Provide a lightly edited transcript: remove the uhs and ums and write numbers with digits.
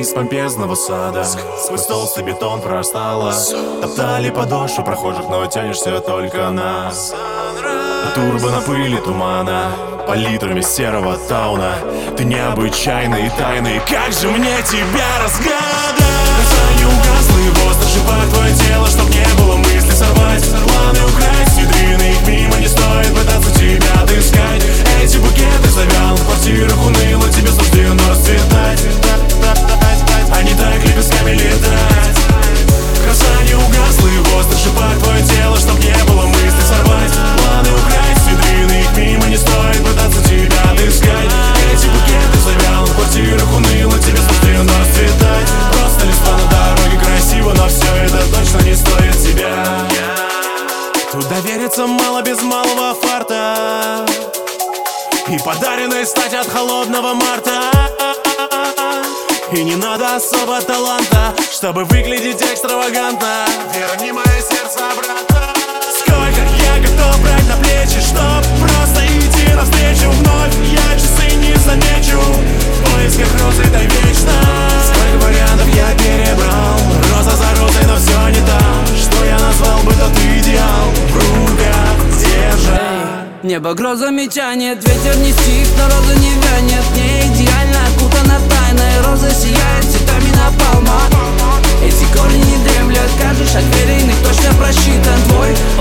из помпезного сада. Сквозь толстый бетон прорастала. Топтали подошвы прохожих, но тянешься только на турбо на пыли тумана, палитрами серого тауна. Ты необычайный и тайный, как же мне тебя разгадать? Глаза не угасло, и воздух шипает твое тело, чтоб не было мысли сорвать планы, украсть витрины, их мимо не стоит пытаться тебя отыскать. Эти букеты завял в квартирах уныло, тебе суждено расцветать. Они так лепестками летать. Краса не угасла, и воздух шипает твое тело, чтоб не было мысли сорвать планы, украсть витрины, их мимо не стоит пытаться тебя отыскать. Эти букеты завял в квартирах уныло, тебе суждено расцветать. Просто листва на дороге красиво, но все это точно не стоит тебя. Тут довериться мало без малого фарта и подаренной стать от холодного марта. И не надо особо таланта, чтобы выглядеть экстравагантно. Верни мое сердце обратно. Сколько я готов брать на плечи, чтоб просто идти навстречу вновь. Я часы не замечу, в поисках розы дай вечно. Сколько вариантов я перебрал, роза за розой, но все не так. Что я назвал бы тот идеал, в руках держа. Небо грозами тянет, ветер не стих, но роза не вянет. Не идеально окутана тайной, роза сияет цветами напалма. Эти корни не дремлят, каждый шаг верен, их точно просчитан. Твой